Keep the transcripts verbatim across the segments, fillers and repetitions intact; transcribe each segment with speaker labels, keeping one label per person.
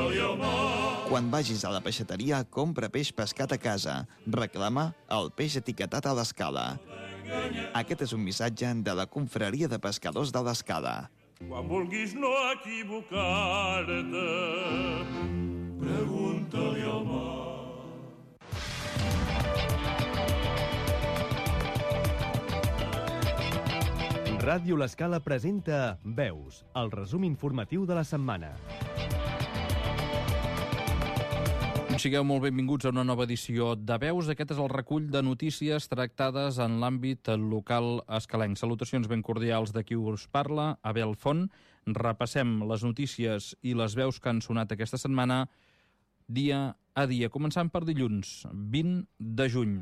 Speaker 1: Quan vagis a la peixateria, compra peix pescat a casa. Reclama el peix etiquetat a l'Escala. Aquest és un missatge de la Confraria de Pescadors de l'Escala.
Speaker 2: Quan vulguis no equivocar-te, pregunta-li al mar.
Speaker 3: Ràdio L'Escala presenta Veus, el resum informatiu de la setmana.
Speaker 4: Sigueu molt benvinguts a una nova edició de Veus. Aquest és el recull de notícies tractades en l'àmbit local escalenc. Salutacions ben cordials de qui us parla, Abel Font. Repassem les notícies i les veus que han sonat aquesta setmana dia a dia. Començant per dilluns, vint de juny.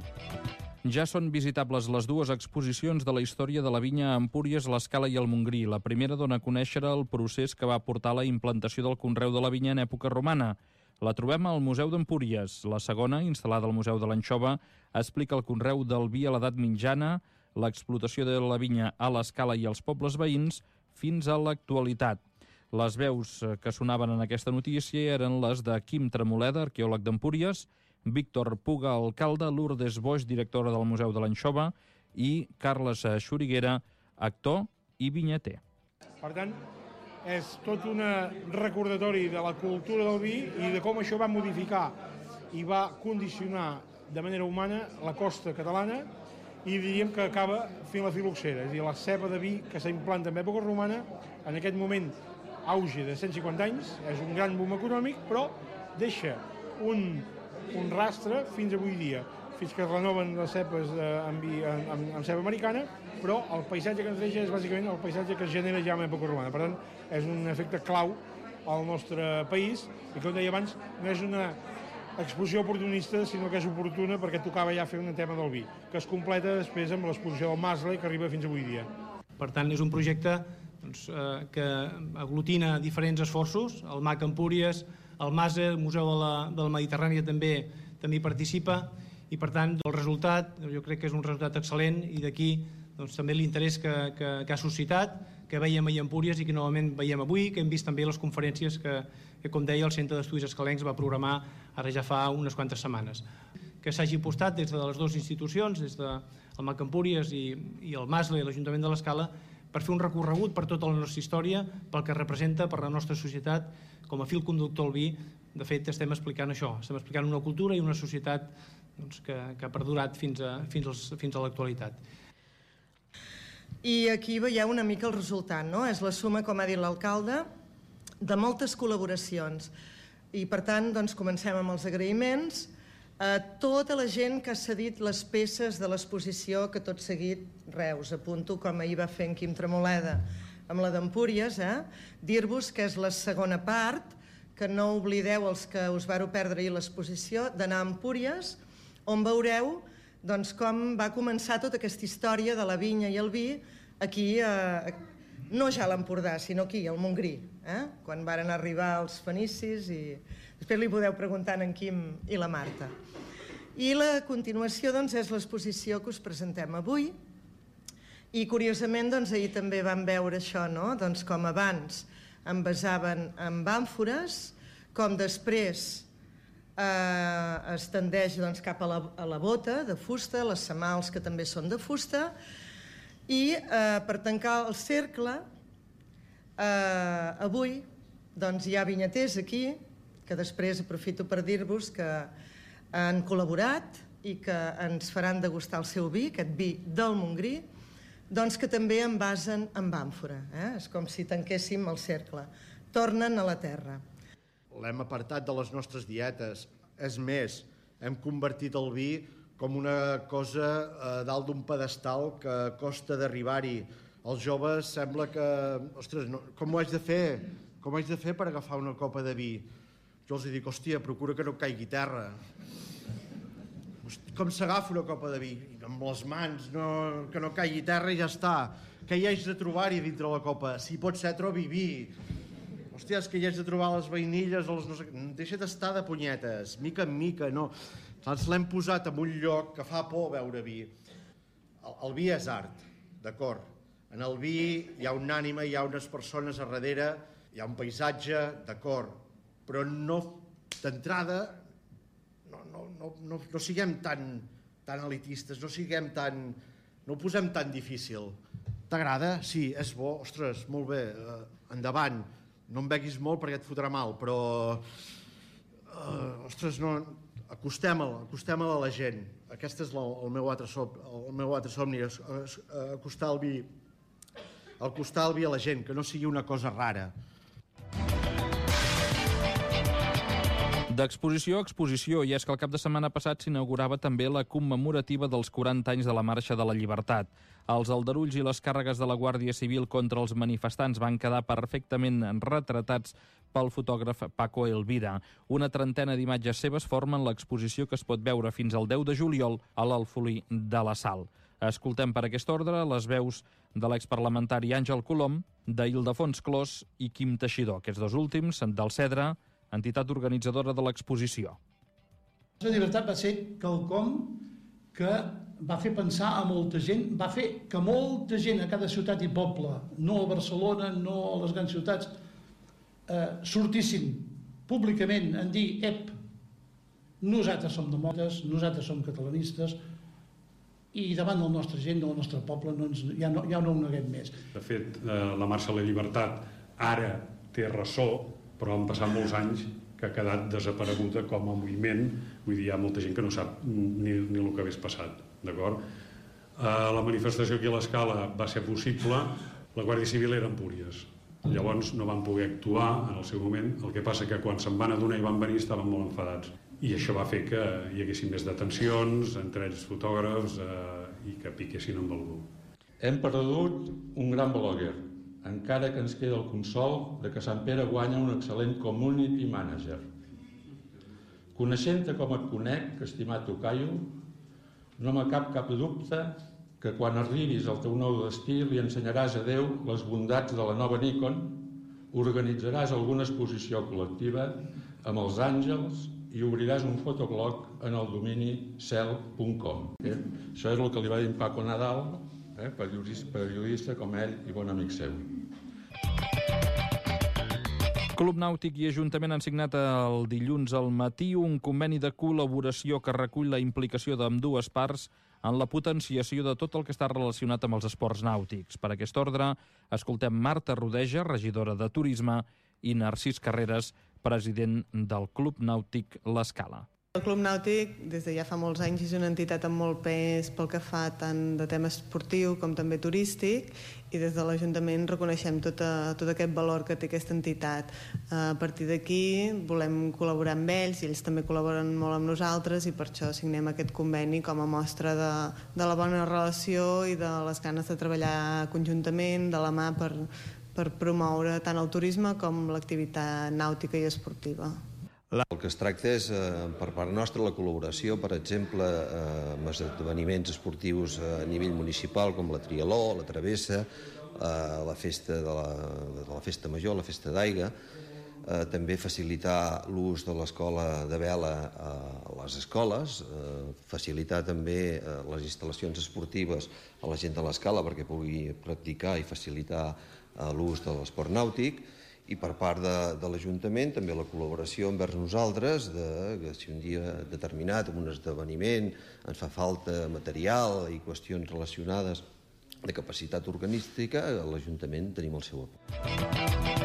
Speaker 4: Ja són visitables les dues exposicions de la història de la vinya a Empúries, l'Escala i el Montgrí. La primera dona a conèixer el procés que va portar a la implantació del conreu de la vinya en època romana. La trobem al Museu d'Empúries. La segona, instal·lada al Museu de l'Anxova, explica el conreu del vi a l'edat mitjana, l'explotació de la vinya a l'Escala i als pobles veïns, fins a l'actualitat. Les veus que sonaven en aquesta notícia eren les de Quim Tremoleda, arqueòleg d'Empúries, Víctor Puga, alcalde, Lourdes Boix, directora del Museu de l'Anxova, i Carles Xuriguera, actor i vinyater.
Speaker 5: Per tant, és tot un recordatori de la cultura del vi i de com això va modificar i va condicionar de manera humana la costa catalana i diríem que acaba fent la filoxera. És a dir, la cepa de vi que s'implanta en època romana, en aquest moment auge de cent cinquanta anys, és un gran boom econòmic, però deixa un, un rastre fins avui dia, fins que es renoven les cepes amb, vi, amb, amb cepa americana, però el paisatge que ens deixa és bàsicament el paisatge que es genera ja en època romana. Per tant, és un efecte clau al nostre país i, com deia abans, no és una exposició oportunista, sinó que és oportuna perquè tocava ja fer un tema del vi, que es completa després amb l'exposició del Masley, que arriba fins avui dia.
Speaker 6: Per tant, és un projecte doncs, eh, que aglutina diferents esforços. El M A C Empúries, el MASE, el Museu de la, de la Mediterrània també, també hi participa, i per tant el resultat jo crec que és un resultat excel·lent i d'aquí doncs, també l'interès que, que, que ha suscitat, que veiem ahir a Empúries i que novament veiem avui, que hem vist també les conferències que, que com deia, el Centre d'Estudis Escalencs va programar ara ja fa unes quantes setmanes. Que s'hagi apostat des de les dues institucions, des del M A C Empúries i, i el Masley i l'Ajuntament de l'Escala, per fer un recorregut per tota la nostra història, pel que representa per la nostra societat com a fil conductor el vi. De fet, estem explicant això, estem explicant una cultura i una societat doncs, que, que ha perdurat fins a, fins als, fins a l'actualitat.
Speaker 7: I aquí veieu una mica el resultat, no? És la suma, com ha dit l'alcalde, de moltes col·laboracions. I per tant, doncs, comencem amb els agraïments a tota la gent que ha cedit les peces de l'exposició que tot seguit, Reus, apunto com ahir va fer en Quim Tremoleda amb la d'Empúries, eh? Dir-vos que és la segona part, que no oblideu els que us vareu perdre ahir l'exposició, d'anar a Empúries, on veureu doncs, com va començar tota aquesta història de la vinya i el vi aquí, eh, no ja a l'Empordà, sinó aquí, al Montgrí, eh? Quan varen arribar els fenicis i després li podeu preguntar en Quim i la Marta. I la continuació doncs, és l'exposició que us presentem avui i curiosament doncs, ahir també vam veure això, no? Doncs, com abans envasaven amb àmfores, com després Eh, es tendeix doncs, cap a la, a la bota de fusta, les semals que també són de fusta, i eh, per tancar el cercle eh, avui doncs, hi ha vinyaters aquí que després aprofito per dir-vos que han col·laborat i que ens faran degustar el seu vi, aquest vi del Montgrí, doncs que també envasen amb àmfora, eh? És com si tanquéssim el cercle, tornen a la terra.
Speaker 8: L'hem apartat de les nostres dietes. És més, hem convertit el vi com una cosa eh, dalt d'un pedestal que costa d'arribar-hi. Els joves sembla que... Ostres, no, com ho haig de fer? Com ho haig de fer per agafar una copa de vi? Jo els dic, hòstia, procura que no caigui terra. Hosti, com s'agafa una copa de vi? Amb les mans, no, que no caigui terra i ja està. Què hi haig de trobar-hi dintre la copa? Si pot ser, trobi vi. Hòstia, és que hi haig de trobar les vainilles, els no sé... Deixa d'estar de punyetes, mica en mica, no. Ens l'hem posat en un lloc que fa por veure vi. El, el vi és art, d'acord. En el vi hi ha una ànima, hi ha unes persones a darrere, hi ha un paisatge, d'acord. però no, d'entrada, no, no, no, no, no siguem tan, tan elitistes, no siguem tan... no ho posem tan difícil. T'agrada? Sí, és bo, ostres, molt bé, eh, endavant, no em beguis molt perquè et fotrà mal, però, eh, ostres, no, acostem-la, acostem-la a la gent. Aquest és el, el, meu altre som, el meu altre somni, acostar el vi, acostar el vi a la gent, que no sigui una cosa rara.
Speaker 4: D'exposició a exposició, i és que el cap de setmana passat s'inaugurava també la commemorativa dels quaranta anys de la Marxa de la Llibertat. Els aldarulls i les càrregues de la Guàrdia Civil contra els manifestants van quedar perfectament retratats pel fotògraf Paco Elvira. Una trentena d'imatges seves formen l'exposició que es pot veure fins al deu de juliol a l'Alfolí de la Sal. Escoltem per aquest ordre les veus de l'exparlamentari Àngel Colom, d'Ildefons Clos i Quim Teixidor, aquests dos últims del Cedre, entitat organitzadora de l'exposició.
Speaker 9: La llibertat va ser quelcom que va fer pensar a molta gent, va fer que molta gent a cada ciutat i poble, no a Barcelona, no a les grans ciutats, eh, sortissin públicament en dir ep, nosaltres som demòcrates, nosaltres som catalanistes, i davant del nostre gent, del nostre poble, no ens, ja, no, ja no ho neguem més.
Speaker 10: De fet, eh, la Marxa a la Llibertat ara té ressò, però han passat molts anys que ha quedat desapareguda com a moviment. Vull dir, hi ha molta gent que no sap ni, ni el que hagués passat, d'acord? Eh, la manifestació aquí a l'Escala va ser possible, la Guàrdia Civil era a Empúries. Llavors no van poder actuar en el seu moment, el que passa que quan se'n van adonar i van venir estaven molt enfadats. I això va fer que hi haguessin més detencions, entre ells fotògrafs, eh, i que piquessin amb algú.
Speaker 11: Hem perdut un gran bloguer, encara que ens queda el consol de que Sant Pere guanya un excel·lent community manager. Coneixent-te com et conec, estimat tocaio, no me cap cap dubte que quan arribis al teu nou destí li ensenyaràs a Déu les bondats de la nova Nikon, organitzaràs alguna exposició col·lectiva amb els àngels i obriràs un fotoblog en el domini cel punt com. Eh? Això és el que li va dir en Paco Nadal, eh? periodista, periodista com ell i bon amic seu.
Speaker 4: Club Nàutic i Ajuntament han signat el dilluns al matí un conveni de col·laboració que recull la implicació d'ambdues parts en la potenciació de tot el que està relacionat amb els esports nàutics. Per aquest ordre, escoltem Marta Rodeja, regidora de Turisme, i Narcís Carreras, president del Club Nàutic L'Escala.
Speaker 12: El Club Nàutic, des de ja fa molts anys, és una entitat amb molt pes pel que fa tant de tema esportiu com també turístic, i des de l'Ajuntament reconeixem tot, a, tot aquest valor que té aquesta entitat. A partir d'aquí volem col·laborar amb ells i ells també col·laboren molt amb nosaltres, i per això signem aquest conveni com a mostra de, de la bona relació i de les ganes de treballar conjuntament, de la mà per, per promoure tant el turisme com l'activitat nàutica i esportiva.
Speaker 13: El que es tracta és, eh, per part nostra, la col·laboració, per exemple, eh, amb esdeveniments esportius a nivell municipal, com la Trialó, la Travessa, eh, la festa de la, de la festa major, la festa d'aigua, eh, també facilitar l'ús de l'escola de vela a les escoles, eh, facilitar també eh, les instal·lacions esportives a la gent de l'Escala perquè pugui practicar i facilitar eh, l'ús de l'esport nàutic. I per part de, de l'Ajuntament també la col·laboració envers nosaltres, de, que si un dia determinat, en un esdeveniment, ens fa falta material i qüestions relacionades de capacitat organística, a l'Ajuntament tenim el seu apoyo.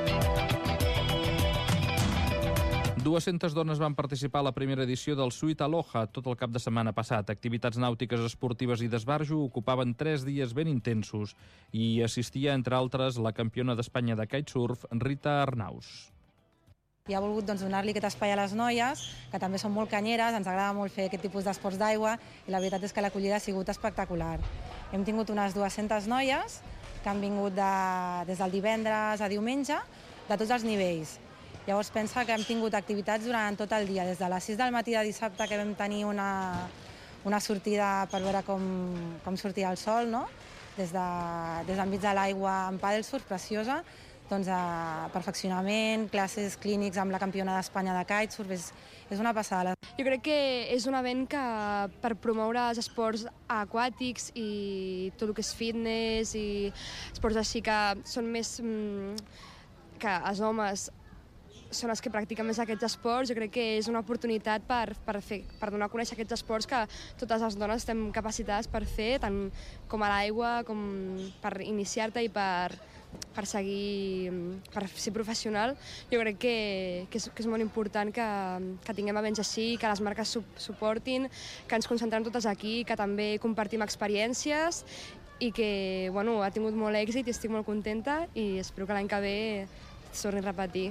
Speaker 4: dues-centes dones van participar a la primera edició del Suite Aloha tot el cap de setmana passat. Activitats nàutiques, esportives i d'esbarjo ocupaven tres dies ben intensos i assistia, entre altres, la campiona d'Espanya de kitesurf, Rita Arnaus.
Speaker 14: I ha volgut doncs, donar-li aquest espai a les noies, que també són molt canyeres, ens agrada molt fer aquest tipus d'esports d'aigua, i la veritat és que l'acollida ha sigut espectacular. Hem tingut unes dues-centes noies que han vingut de, des del divendres a diumenge, de tots els nivells. Llavors pensa que hem tingut activitats durant tot el dia, des de les sis del matí de dissabte, que vam tenir una, una sortida per veure com, com sortia el sol, no? des, de, des d'enmig de l'aigua amb paddlesurf, preciosa, doncs, a perfeccionament, classes clínics amb la campiona d'Espanya de kitesurf, és, és una passada.
Speaker 15: Jo crec que és un event que per promoure els esports aquàtics i tot el que és fitness i esports així que són més... que els homes són els que practiquen més aquests esports. Jo crec que és una oportunitat per, per, fer, per donar a conèixer aquests esports que totes les dones estem capacitades per fer, tant com a l'aigua, com per iniciar-te i per, per seguir, per ser professional. Jo crec que, que, és, que és molt important que, que tinguem events així, que les marques su, suportin, que ens concentrem totes aquí, que també compartim experiències i que bueno, ha tingut molt èxit i estic molt contenta i espero que l'any que ve es torni a repetir.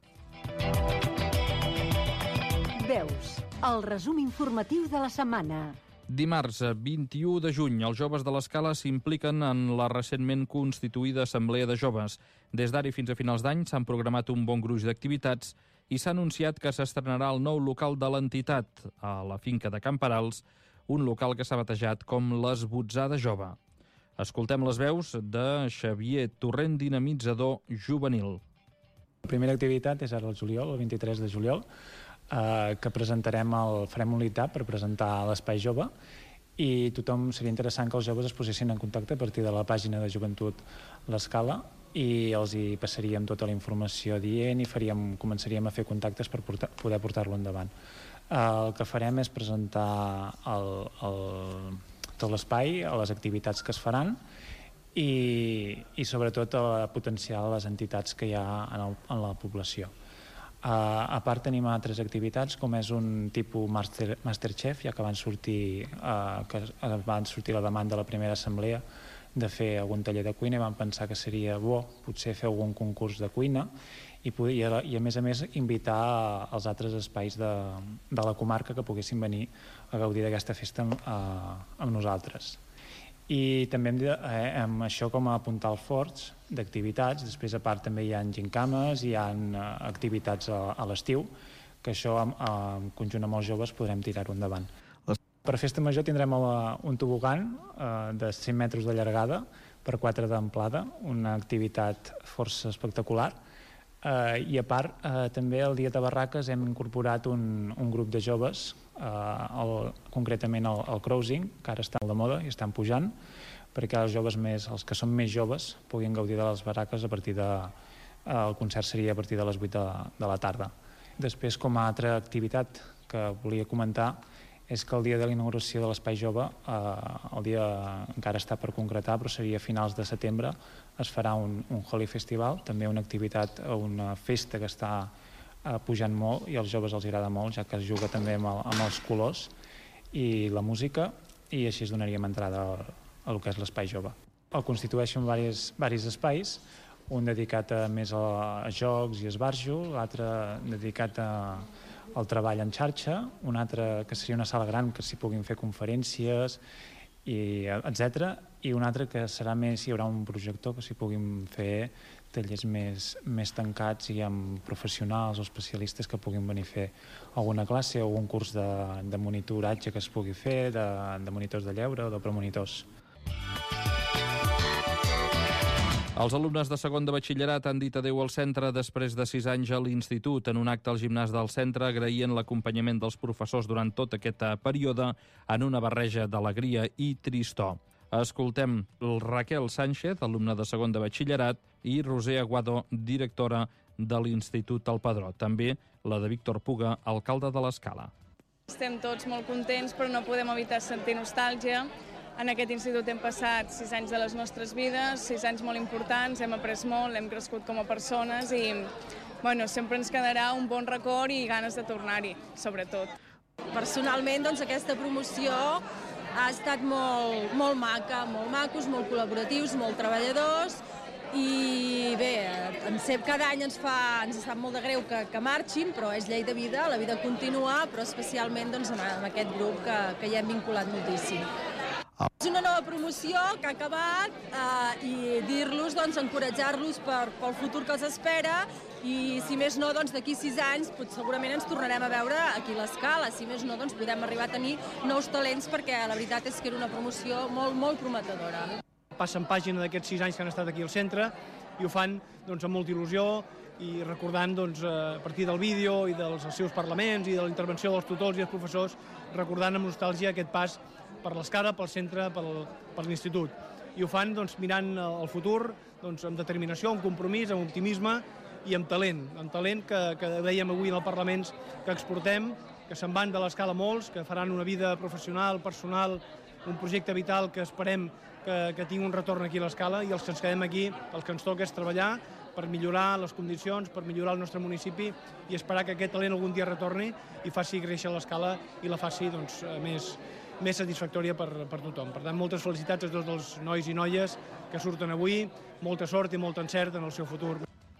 Speaker 16: Veus, el resum informatiu de la setmana.
Speaker 4: Dimarts vint-i-u de juny, els joves de l'Escala s'impliquen en la recentment constituïda Assemblea de Joves. Des d'ara i fins a finals d'any s'han programat un bon gruix d'activitats i s'ha anunciat que s'estrenarà el nou local de l'entitat, a la finca de Camperals, un local que s'ha batejat com l'Esbotzada Jove. Escoltem les veus de Xavier Torrent, dinamitzador juvenil.
Speaker 17: La primera activitat és ara el juliol, el vint-i-tres de juliol, eh, que presentarem el, farem un meetup per presentar l'Espai Jove i tothom seria interessant que els joves es posessin en contacte a partir de la pàgina de Joventut l'Escala i els hi passaríem tota la informació dient i faríem, començaríem a fer contactes per portar, poder portar-lo endavant. Eh, el que farem és presentar el, el, tot l'espai, les activitats que es faran I, i sobretot a potenciar les entitats que hi ha en, el, en la població. Uh, a part tenim altres activitats com és un tipus master, Masterchef, ja que van sortir, uh, que van sortir la demanda de la primera assemblea de fer algun taller de cuina i vam pensar que seria bo potser fer algun concurs de cuina i, poder, i, a, i a més a més invitar als altres espais de, de la comarca que poguessin venir a gaudir d'aquesta festa amb, uh, amb nosaltres. I també hem de, eh, amb això com a puntals forts d'activitats. Després, a part, també hi ha gincames, hi ha eh, activitats a, a l'estiu, que això, en, en conjunt amb els joves, podrem tirar-ho endavant. Per Festa Major tindrem la, un tobogan eh, de cent metres de llargada per quatre d'amplada, una activitat força espectacular. Eh, I, a part, eh, també el dia de barraques hem incorporat un, un grup de joves, eh, el, concretament el, el cruising, que ara està molt de moda i estan pujant, perquè els joves més, els que són més joves puguin gaudir de les barraques a partir de... Eh, el concert seria a partir de les vuit de, de la tarda. Després, com a altra activitat que volia comentar, és que el dia de la inauguració de l'Espai Jove, eh, el dia encara està per concretar, però seria a finals de setembre, es farà un, un Holi Festival, també una activitat, una festa que està eh, pujant molt i als joves els agrada molt, ja que es juga també amb, el, amb els colors i la música, i així es donaríem entrada a, a lo que és l'Espai Jove. El constitueixen diversos, diversos espais, un dedicat a, més a, a jocs i esbarjo, l'altre dedicat a el treball en xarxa, un altre que seria una sala gran que s'hi puguin fer conferències, i etcètera, i un altre que serà més, hi haurà un projector que s'hi puguin fer tallers més, més tancats i amb professionals o especialistes que puguin venir a fer alguna classe o algun curs de, de monitoratge que es pugui fer, de, de monitors de lleure o de premonitors.
Speaker 4: Els alumnes de segon de batxillerat han dit adeu al centre després de sis anys a l'institut. En un acte al gimnàs del centre agraïen l'acompanyament dels professors durant tot aquest període en una barreja d'alegria i tristor. Escoltem Raquel Sánchez, alumna de segon de batxillerat, i Roser Aguado, directora de l'Institut El Padró. També la de Víctor Puga, alcalde de l'Escala.
Speaker 18: Estem tots molt contents, però no podem evitar sentir nostàlgia. En aquest institut hem passat sis anys de les nostres vides, sis anys molt importants, hem après molt, hem crescut com a persones i bueno, sempre ens quedarà un bon record i ganes de tornar-hi, sobretot.
Speaker 19: Personalment, doncs, aquesta promoció ha estat molt, molt maca, molt macos, molt col·laboratius, molt treballadors i bé, cada any ens fa, ens sap molt de greu que, que marxin, però és llei de vida, la vida continua, però especialment doncs, amb aquest grup que, que ja hem vinculat moltíssim. És una nova promoció que ha acabat eh, i dir-los, doncs, encoratjar-los per, pel futur que els espera i, si més no, doncs, d'aquí sis anys pot, segurament ens tornarem a veure aquí a l'Escala. Si més no, doncs, podem arribar a tenir nous talents perquè la veritat és que era una promoció molt, molt prometedora.
Speaker 6: Passen pàgina d'aquests sis anys que han estat aquí al centre i ho fan doncs, amb molta il·lusió i recordant doncs, a partir del vídeo i dels seus parlaments i de la intervenció dels tutors i els professors, recordant amb nostàlgia aquest pas per l'Escala, pel centre, pel, per l'institut. I ho fan doncs, mirant el futur doncs, amb determinació, amb compromís, amb optimisme i amb talent, amb talent que, que dèiem avui en el Parlament que exportem, que se'n van de l'Escala molts, que faran una vida professional, personal, un projecte vital que esperem que, que tingui un retorn aquí a l'Escala, i els que ens quedem aquí, els que ens toca és treballar per millorar les condicions, per millorar el nostre municipi i esperar que aquest talent algun dia retorni i faci créixer l'Escala i la faci doncs, més, més satisfactòria per, per tothom. Per tant, moltes felicitats a tots els nois i noies que surten avui, molta sort i molt encert en el seu futur.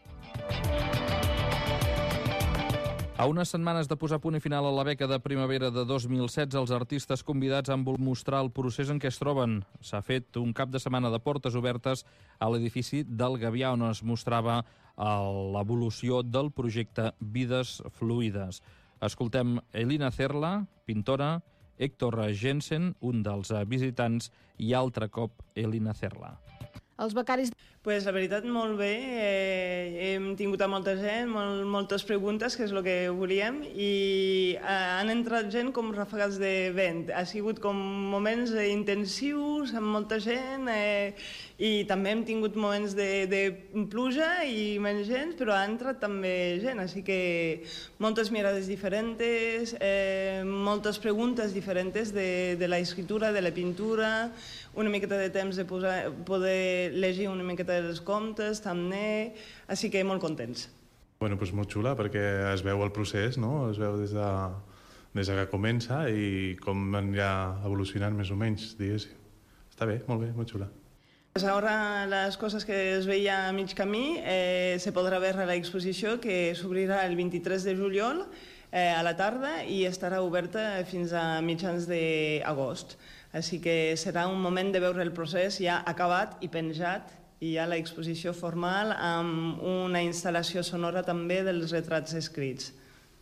Speaker 4: A unes setmanes de posar punt i final a la beca de primavera de dos mil setze, els artistes convidats han volgut mostrar el procés en què es troben. S'ha fet un cap de setmana de portes obertes a l'edifici del Gavià, on es mostrava l'evolució del projecte Vides Fluides. Escoltem Elina Cerla, pintora, Héctor Jensen, un dels visitants, i altre cop Elina Cerla.
Speaker 20: Els becaris...
Speaker 21: Pues la veritat, molt bé. Eh, hem tingut a molta gent, molt, moltes preguntes, que és el que volíem, i eh, han entrat gent com ràfegues de vent. Ha sigut com moments intensius, amb molta gent, eh, i també hem tingut moments de, de pluja i menys gent, però ha entrat també gent, així que moltes mirades diferents, eh, moltes preguntes diferents de, de la escritura, de la pintura, una miqueta de temps de posar, poder llegir una miqueta dels comptes, també, així que molt contents.
Speaker 22: Bueno, pues molt xula, perquè es veu el procés, no? Es veu des de, des de que comença i com anirà evolucionant més o menys, diguéssim. Està bé, molt bé, molt xula.
Speaker 21: Pues ahora las cosas que es veía a mig camí eh, se podrà veure a l'exposició que s'obrirà el vint-i-tres de juliol eh, a la tarda i estarà oberta fins a mitjans d'agost. Així que serà un moment de veure el procés ja acabat i penjat, i ja l'exposició formal amb una instal·lació sonora també dels retrats escrits.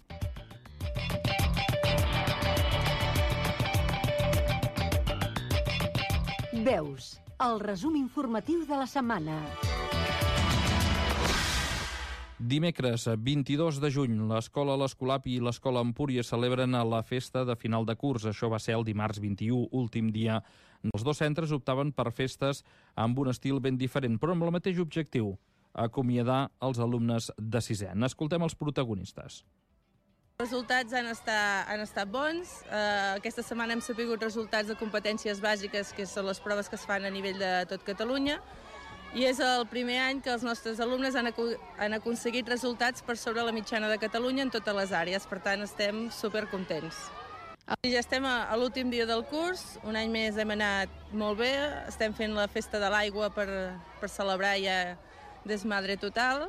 Speaker 16: Veus, el resum informatiu de la setmana.
Speaker 4: Dimecres, vint-i-dos de juny, l'Escola l'Escolapi i l'Escola Empúries celebren la festa de final de curs. Això va ser el dimarts vint-i-u, últim dia. Els dos centres optaven per festes amb un estil ben diferent, però amb el mateix objectiu, acomiadar els alumnes de sisè. N'escoltem els protagonistes.
Speaker 23: Els resultats han estat, han estat bons. Uh, aquesta setmana hem sabut resultats de competències bàsiques, que són les proves que es fan a nivell de tot Catalunya, i és el primer any que els nostres alumnes han, han aconseguit resultats per sobre la mitjana de Catalunya en totes les àrees. Per tant, estem supercontents. Ja estem a, a l'últim dia del curs, un any més hem anat molt bé, estem fent la festa de l'aigua per, per celebrar ja desmadre total,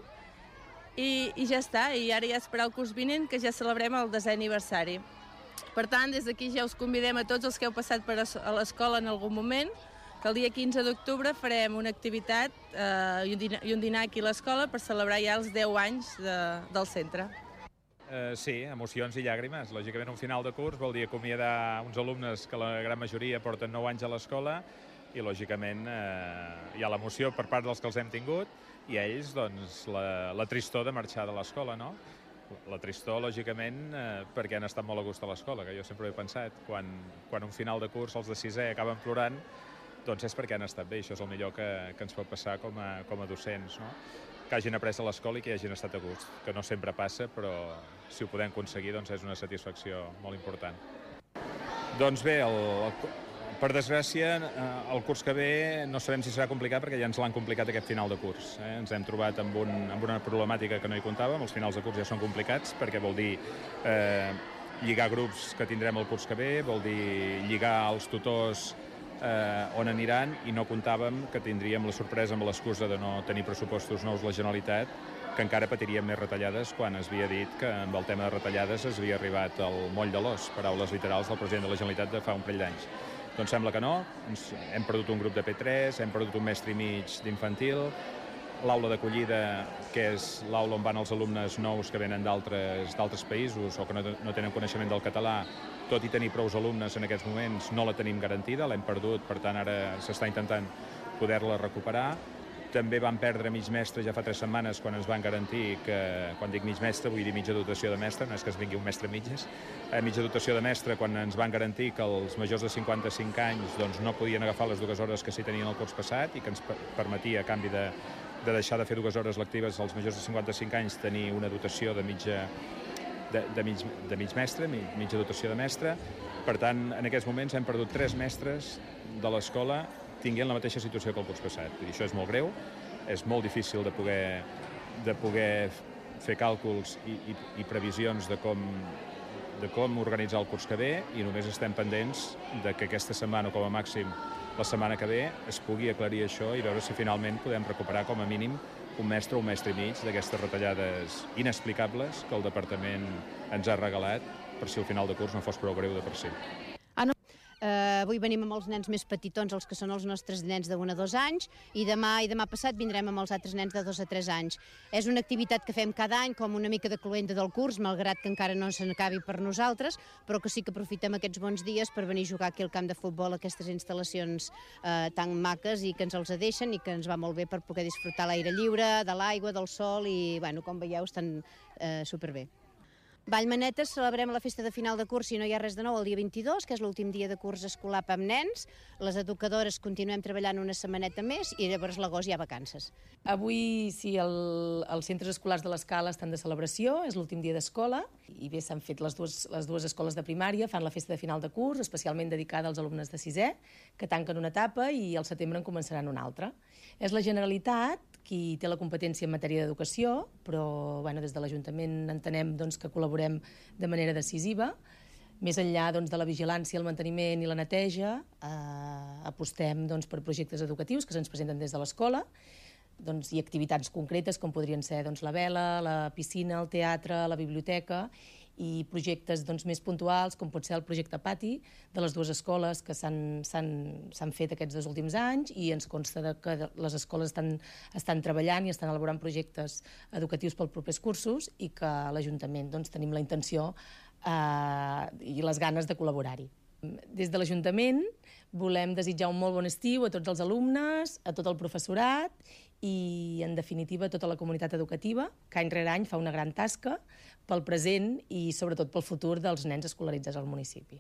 Speaker 23: i, i ja està, i ara ja esperar el curs vinent, que ja celebrem el desè aniversari. Per tant, des d'aquí ja us convidem a tots els que heu passat per a l'escola en algun moment, que el dia quinze d'octubre farem una activitat eh, i, un dinar, i un dinar aquí a l'escola per celebrar ja els deu anys de, del centre.
Speaker 24: Eh, sí, emocions i llàgrimes. Lògicament, un final de curs vol dir acomiadar uns alumnes que la gran majoria porten nou anys a l'escola i, lògicament, eh, hi ha l'emoció per part dels que els hem tingut i a ells, doncs, la, la tristor de marxar de l'escola, no? La tristor, lògicament, eh, perquè han estat molt a gust a l'escola, que jo sempre ho he pensat. Quan, quan un final de curs els de sisè acaben plorant, doncs és perquè han estat bé, això és el millor que, que ens pot passar com a, com a docents, no? Que hagin après a l'escola i que hagin estat a gust, que no sempre passa, però si ho podem aconseguir doncs és una satisfacció molt important. Doncs bé, el, el, per desgràcia, el curs que ve no sabem si serà complicat perquè ja ens l'han complicat aquest final de curs. Eh? Ens hem trobat amb, un, amb una problemàtica que no hi comptàvem, els finals de curs ja són complicats perquè vol dir eh, lligar grups que tindrem el curs que ve, vol dir lligar els tutors Eh, on aniran, i no comptàvem que tindríem la sorpresa amb l'excusa de no tenir pressupostos nous la Generalitat, que encara patiríem més retallades quan es havia dit que amb el tema de retallades es havia arribat al moll de l'os, paraules literals del president de la Generalitat de fa un parell d'anys. Doncs sembla que no, ens hem perdut un grup de P tres, hem perdut un mestre i mig d'infantil, l'aula d'acollida, que és l'aula on van els alumnes nous que venen d'altres països o que no, no tenen coneixement del català, tot i tenir prous alumnes en aquests moments, no la tenim garantida, l'hem perdut, per tant ara s'està intentant poder-la recuperar. També vam perdre mig mestre ja fa tres setmanes quan ens van garantir que, quan dic mig mestre, vull dir mitja dotació de mestre, no és que es vingui un mestre a mitges, eh, mitja dotació de mestre quan ens van garantir que els majors de cinquanta-cinc anys doncs, no podien agafar les dues hores que sí tenien el curs passat i que ens permetia, a canvi de de deixar de fer dues hores lectives als majors de cinquanta-cinc anys, tenir una dotació de mitja, de, de, mig, de mig mestre, mitja dotació de mestre. Per tant, en aquests moments hem perdut tres mestres de l'escola tinguent la mateixa situació que el curs passat. I això és molt greu, és molt difícil de poder, de poder fer càlculs i, i, i previsions de com, de com organitzar el curs que ve, i només estem pendents de que aquesta setmana, o com a màxim la setmana que ve, es pugui aclarir això i veure si finalment podem recuperar com a mínim un mestre o un mestre i mig d'aquestes retallades inexplicables que el departament ens ha regalat per si al final de curs no fos prou greu de per si.
Speaker 1: Ah, no. Uh, avui venim amb els nens més petitons, els que són els nostres nens de un a dos anys, i demà i demà passat vindrem amb els altres nens de dos a tres anys. És una activitat que fem cada any com una mica de cloenda del curs, malgrat que encara no se n'acabi per nosaltres, però que sí que aprofitem aquests bons dies per venir a jugar aquí al camp de futbol, aquestes instal·lacions uh, tan maques i que ens els deixen i que ens va molt bé per poder disfrutar l'aire lliure, de l'aigua, del sol i, bueno, com veieu, estan uh, superbé. Vallmanetes celebrem la festa de final de curs, si no hi ha res de nou, el dia vint-i-dos, que és l'últim dia de curs escolar amb nens. Les educadores continuem treballant una setmaneta més i llavors a l'agost hi ha vacances.
Speaker 2: Avui, sí, el, els centres escolars de l'Escala estan de celebració, és l'últim dia d'escola, i bé, s'han fet les dues, les dues escoles de primària, fan la festa de final de curs, especialment dedicada als alumnes de sisè, que tanquen una etapa i al setembre en començaran una altra. És la Generalitat qui té la competència en matèria d'educació, però bueno, des de l'Ajuntament entenem doncs, que col·laborem de manera decisiva. Més enllà doncs, de la vigilància, el manteniment i la neteja, eh, apostem doncs, per projectes educatius que se'ns presenten des de l'escola, doncs, i activitats concretes com podrien ser doncs, la vela, la piscina, el teatre, la biblioteca, i projectes doncs, més puntuals, com pot ser el projecte Pati, de les dues escoles que s'han fet aquests dos últims anys, i ens consta de que les escoles estan, estan treballant i estan elaborant projectes educatius pels propers cursos i que a l'Ajuntament doncs, tenim la intenció eh, i les ganes de col·laborar-hi. Des de l'Ajuntament volem desitjar un molt bon estiu a tots els alumnes, a tot el professorat i, en definitiva, a tota la comunitat educativa, que any rere any fa una gran tasca pel present i, sobretot, pel futur dels nens escolaritzats al municipi.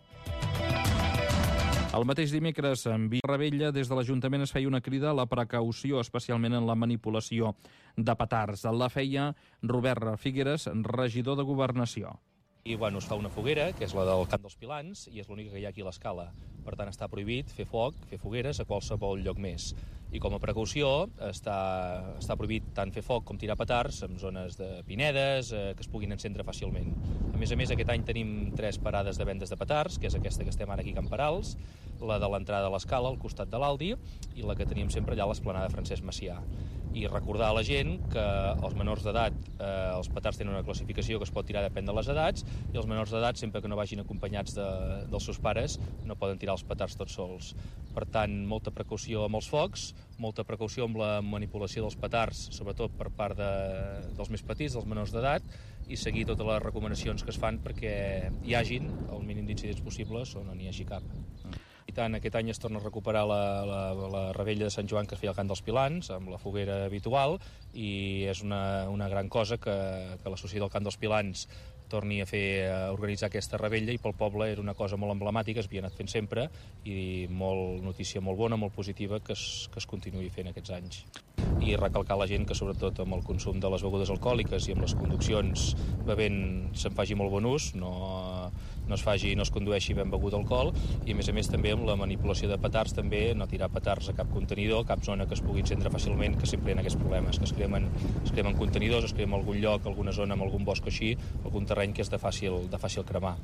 Speaker 4: El mateix dimecres, en Villarrabella, des de l'Ajuntament es feia una crida a la precaució, especialment en la manipulació de petards. La feia Robert Figueres, regidor de Governació.
Speaker 3: I bueno, es fa una foguera, que és la del Camp dels Pilans, i és l'única que hi ha aquí a l'Escala. Per tant, està prohibit fer foc, fer fogueres a qualsevol lloc més. I com a precaució està, està prohibit tant fer foc com tirar petards en zones de pinedes eh, que es puguin encendre fàcilment. A més a més, aquest any tenim tres parades de vendes de petards, que és aquesta que estem ara aquí a Can Perals, la de l'entrada a l'Escala, al costat de l'Aldi, i la que teníem sempre allà a l'esplanada Francesc Macià. I recordar a la gent que els menors d'edat, eh, els petards tenen una classificació que es pot tirar depèn de les edats, i els menors d'edat, sempre que no vagin acompanyats de, dels seus pares, no poden tirar els petards tots sols. Per tant, molta precaució amb els focs, molta precaució amb la manipulació dels petards, sobretot per part de, dels més petits, dels menors d'edat, i seguir totes les recomanacions que es fan perquè hi hagin el mínim d'incidents possibles o no n'hi hagi cap. I tant, aquest any es torna a recuperar la, la, la rebella de Sant Joan que es feia al Camp dels Pilans, amb la foguera habitual, i és una, una gran cosa que, que l'associació del Camp dels Pilans torni a fer a organitzar aquesta rebella, i pel poble era una cosa molt emblemàtica, es havia anat fent sempre, i molt notícia molt bona, molt positiva, que es, que es continuï fent aquests anys. I recalcar a la gent que, sobretot amb el consum de les begudes alcohòliques i amb les conduccions bevent, se'n faci molt bon ús, no, no es faci, no es condueixi ben begut alcohol, i a més a més també amb la manipulació de petards, també no tirar petards a cap contenidor, cap zona que es pugui encendre fàcilment, que sempre hi ha aquests problemes, que es cremen, es cremen contenidors, es crema algun lloc, alguna zona amb algun bosc així, algun terreny que és de fàcil, de fàcil cremar.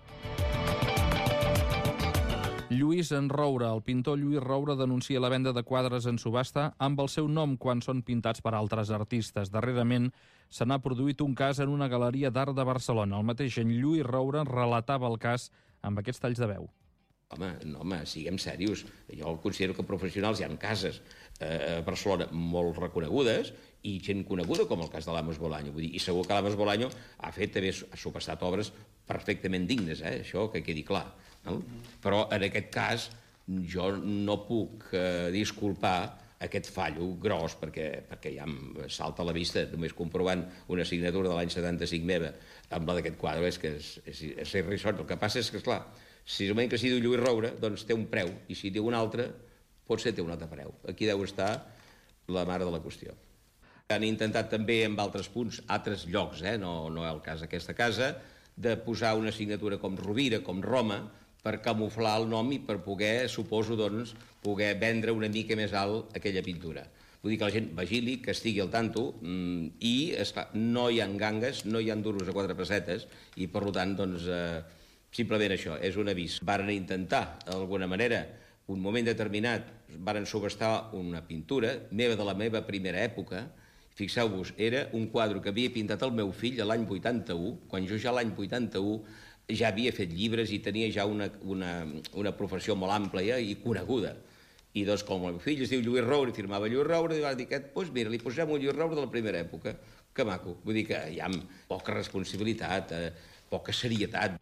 Speaker 4: Lluís Roure, el pintor Lluís Roure, denuncia la venda de quadres en subhasta amb el seu nom quan són pintats per altres artistes. Darrerament se n'ha produït un cas en una galeria d'art de Barcelona. El mateix en Lluís Roure relatava el cas amb aquests talls de veu.
Speaker 20: Home, no, home, siguem serios. Jo considero que professionals hi ha cases eh, a Barcelona molt reconegudes i gent coneguda, com el cas de l'Amos Bolaño. Vull dir, i segur que l'Amos Bolaño ha fet també ha subhastat obres perfectament dignes, eh? Això que quedi clar. No? Però en aquest cas jo no puc eh, disculpar aquest fallo gros, perquè, perquè ja em salta a la vista, només comprovant una signatura de l'any setanta-cinc meva amb la d'aquest quadre, és que és, és, és irrisori. El que passa és que, esclar, si només que s'hi diu Lluís Roure, doncs té un preu, i si diu un altre, potser té un altre preu. Aquí deu estar la mare de la qüestió. Han intentat també en altres punts, altres llocs, eh? no, no és el cas d'aquesta casa, de posar una signatura com Rovira, com Roma, per camuflar el nom i per poder, suposo, doncs, poder vendre una mica més alt aquella pintura. Vull dir que la gent vigili, que estigui al tanto, i, esclar, no hi ha gangues, no hi ha duros a quatre pessetes, i per tant, doncs, eh, simplement això, és un avís. Varen intentar, d'alguna manera, un moment determinat, varen subestar una pintura meva de la meva primera època. Fixeu-vos, era un quadre que havia pintat el meu fill l'any vuitanta-u, quan jo ja l'any vuitanta-u ja havia fet llibres i tenia ja una, una, una professió molt àmplia i coneguda. I doncs, com el meu fill es diu Lluís Roure, i firmava Lluís Roure, i va dir, doncs mira, li posem un Lluís Roure de la primera època. Que maco. Vull dir que hi ha poca responsabilitat, eh, poca serietat.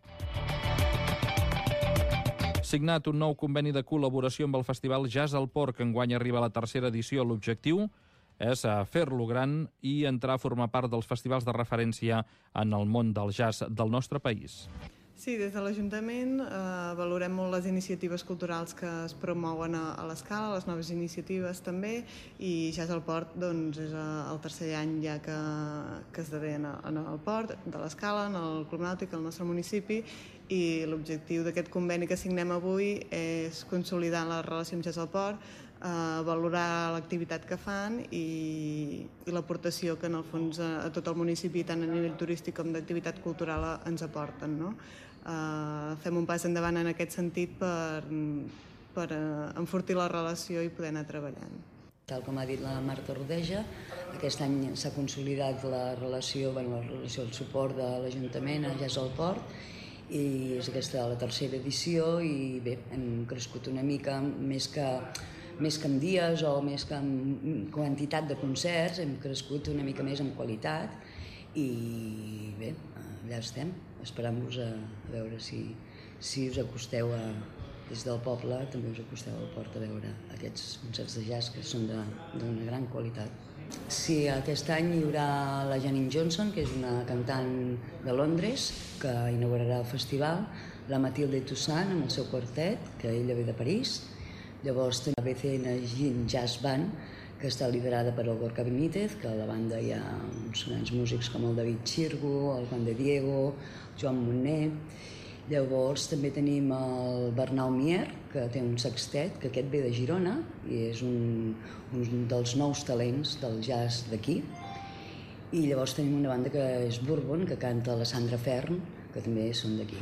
Speaker 4: Signat un nou conveni de col·laboració amb el Festival Jazz al Port, que enguany arriba a la tercera edició. L'objectiu és fer-lo gran i entrar a formar part dels festivals de referència en el món del jazz del nostre país.
Speaker 12: Sí, des de l'Ajuntament eh, valorem molt les iniciatives culturals que es promouen a, a l'Escala, les noves iniciatives també, i Jazz al Port doncs, és el tercer any ja que, que esdevé en, en el Port de l'Escala, en el Club Nàutic, al nostre municipi, i l'objectiu d'aquest conveni que signem avui és consolidar la relació amb Jazz al Port, eh, valorar l'activitat que fan i, i l'aportació que en el fons a, a tot el municipi, tant a nivell turístic com d'activitat cultural, ens aporten, no? Uh, fem un pas endavant en aquest sentit per, per uh, enfortir la relació i poder anar treballant.
Speaker 5: Tal com ha dit la Marta Rodeja, aquest any s'ha consolidat la relació, bueno, la relació, el suport de l'Ajuntament a Jazz al Port, i és aquesta la tercera edició i bé, hem crescut una mica més que, més que en dies o més que en quantitat de concerts, hem crescut una mica més en qualitat i bé, allà estem, esperant-vos a veure si, si us acosteu a, des del poble, també us acosteu al Port a veure aquests concerts de jazz que són d'una gran qualitat. Sí, aquest any hi haurà la Janine Johnson, que és una cantant de Londres, que inaugurarà el festival, la Mathilde Toussaint amb el seu quartet, que ella ve de París, llavors tenim la B C N Jazz Band, que està liderada per el Gorka Benítez, que a la banda hi ha uns grans músics com el David Xirgo, el Juan de Diego, Joan Moner. Llavors també tenim el Bernal Mier, que té un sextet, que aquest ve de Girona i és un, un dels nous talents del jazz d'aquí. I llavors tenim una banda que és Bourbon, que canta la Sandra Fern, que també són d'aquí.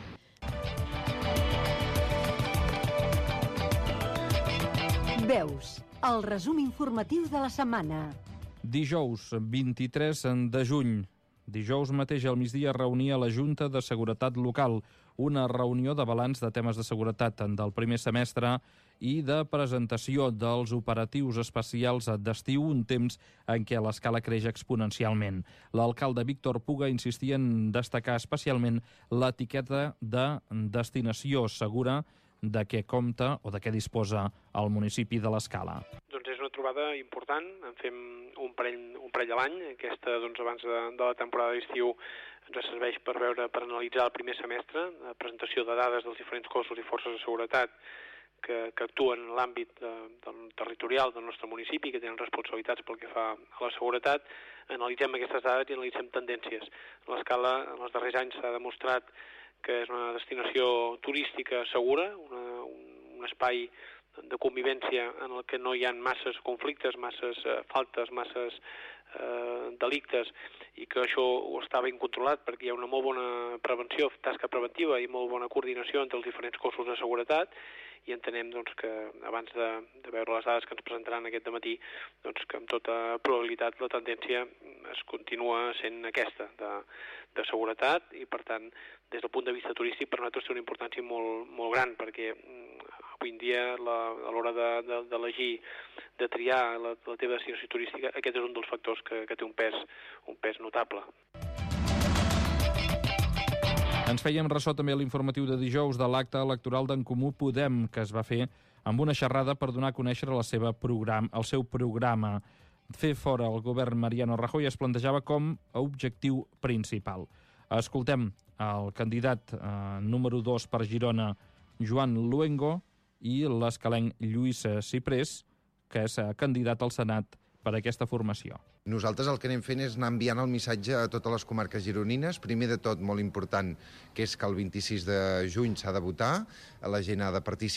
Speaker 16: Veus, el resum informatiu de la setmana.
Speaker 4: Dijous, vint-i-tres de juny. Dijous mateix al migdia reunia la Junta de Seguretat Local, una reunió de balanç de temes de seguretat del primer semestre i de presentació dels operatius especials d'estiu, un temps en què l'escala creix exponencialment. L'alcalde Víctor Puga insistia en destacar especialment l'etiqueta de destinació segura de què compta o de què disposa el municipi de l'Escala.
Speaker 7: Doncs és una trobada important, en fem un parell, un parell a l'any, aquesta doncs, abans de, de la temporada d'estiu ens serveix per veure, per analitzar el primer semestre, la presentació de dades dels diferents cossos i forces de seguretat que, que actuen en l'àmbit de, del territorial del nostre municipi, que tenen responsabilitats pel que fa a la seguretat. Analitzem aquestes dades i analitzem tendències. L'Escala en els darrers anys s'ha demostrat que és una destinació turística segura, una, un, un espai de convivència en el que no hi ha masses conflictes, masses eh, faltes, masses eh, delictes, i que això ho està ben controlat perquè hi ha una molt bona prevenció, tasca preventiva i molt bona coordinació entre els diferents cossos de seguretat, i entenem doncs, que abans de, de veure les dades que ens presentaran aquest dematí, doncs, que amb tota probabilitat la tendència es continua sent aquesta de, de seguretat, i per tant des del punt de vista turístic per nosaltres té una importància molt, molt gran, perquè avui en dia la, a l'hora d'elegir, de, de triar la, la teva destinació turística, aquest és un dels factors que, que té un pes, un pes notable.
Speaker 4: Ens fèiem ressò també a l'informatiu de dijous de l'acte electoral d'En Comú Podem, que es va fer amb una xerrada per donar a conèixer la seva program, el seu programa. Fer fora el govern Mariano Rajoy es plantejava com a objectiu principal. Escoltem el candidat eh, número dos per Girona, Joan Luengo, i l'escalenc Lluís Ciprés, que és candidat al Senat per a aquesta formació.
Speaker 8: Nosaltres el que anem fent és anar enviant el missatge a totes les comarques gironines. Primer de tot, molt important, que és que el vint-i-sis de juny s'ha de votar, la gent ha de participar